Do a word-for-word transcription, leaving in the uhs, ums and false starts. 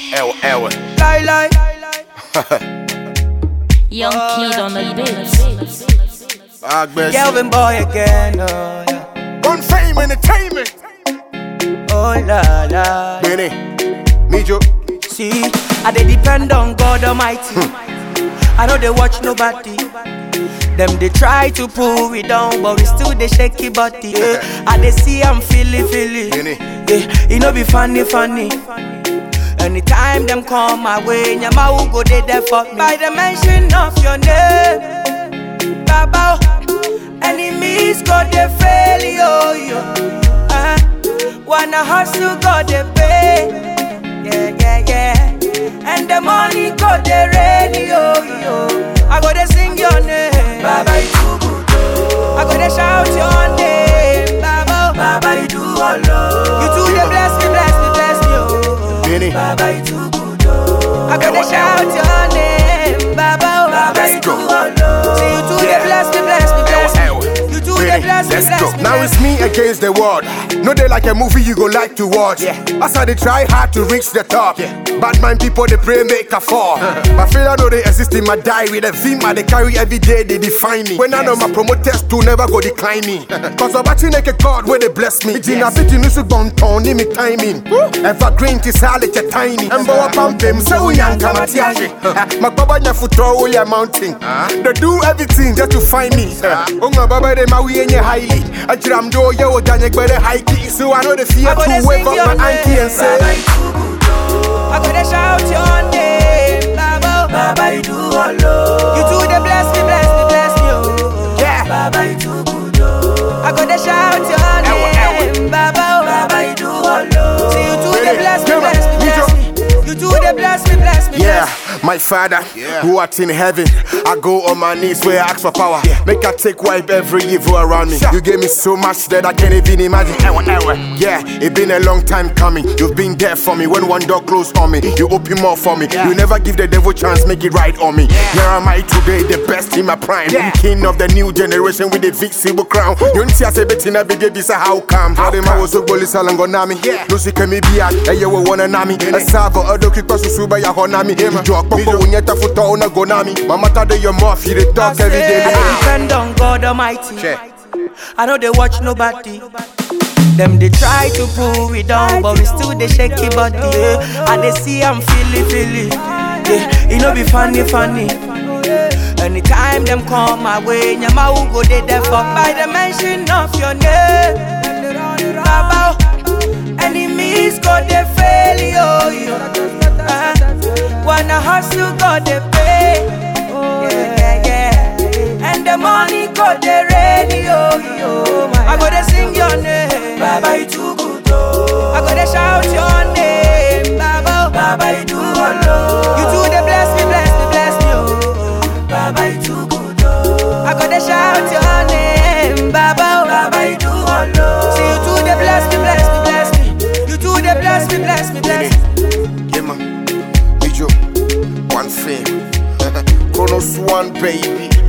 Ewa, ewa. Lie, lie. Young kid on the beat. Kelvin boy again, oh yeah. On Fame Entertainment. Oh la la. Benny, me Joe. See, I dey depend on God Almighty. I know they watch nobody. Them they try to pull we down, but we still they shaky body. Yeah. I they see I'm feeling, feeling. Yeah, it no be funny, funny. Anytime them come my way, Nyama will go they there for me. By the mention of your name, Baba, enemies go they fail, yo, yo. Uh, wanna hustle, go they pay. Yeah, yeah, yeah. And the money go they ready, yo, yo. I go they sing your name, Baba, you too good. I go they shout your name, Baba, Baba, you do all love. You too they bless me, bless me, bless me, oh. Benny. Baba, you too good. I go they shout your name, Baba, Baba, you do all love. See you too they bless me, bless me, bless me. You too they bless me, Let's bless go. me. Now it's me against the world. No day like a movie you go like to watch. Yeah. As I they try hard to reach the top. Yeah. Bad mind people they pray make a fall. My failure know they exist in my diary. The theme I they carry every day they define me. When I know my promoters to never go decline me. Cause I'm watching like a God where they bless me. It's in a bit in this don't turn me timing. Evergreen to salad a tiny. And bow pump them so young kamatiashi. My baba na futro ya mountain. They do everything just to find me. Oh my baba they my way in your highly. I jam do ya o danye better high key. So I know the fear to wave up my auntie and say I gotta shout your name, Baba, Baba, you do all love. You too they bless me, bless me, bless me, oh. Yeah, Baba, you too good, oh. I gotta shout your name, Baba, Baba, you do all love. See you too they bless me, bless me, bless me. You too they bless me, bless me, yeah, bless me. my Father, yeah. Who art in heaven, I go on my knees where I ask for power. Yeah. Make I take wipe every evil around me. Sure. You gave me so much that I can't even imagine. Ewa, ewa. Yeah, it been a long time coming. You've been there for me when one door closed on me. You open more for me. Yeah. You never give the devil chance, make it right on me. Yeah. Here am I today, the best in my prime. Yeah. King of the new generation with the visible crown. You don't see us a bit in a big this how come. How the man was so bully salangonami. Yeah, Lucy can be a you will want a nami. A savo, a doki pasu suba ya honami. Joke, Papa, when you have to on a gonami. Mama, tade your mouth, you talk every day. I depend on God Almighty. Check. I know they watch nobody. Them they try to pull we down, but we still they shaky body. Yeah. And they see I'm feeling, feeling. Yeah, it no be funny, funny. Anytime them come my way, Nyama will go they there for. By the mention of your name, Baba, enemies go they fail, yo, yo. Uh, wanna hustle, go they pay. Yeah, yeah, yeah. And the money go they ready, yo, yo. I go they sing your name, Baba, you too good, oh. I go they shout your name, Baba, Baba, you do all love. You too they bless me, bless me, bless me, oh. Baba, you too good, oh. I go they shout your name, Baba, Baba, you do all love. See you too they bless me, bless me, bless me. You too they bless me, bless me, bless me. Yeah, man. Me Joe. One Fame. Chronos One, baby.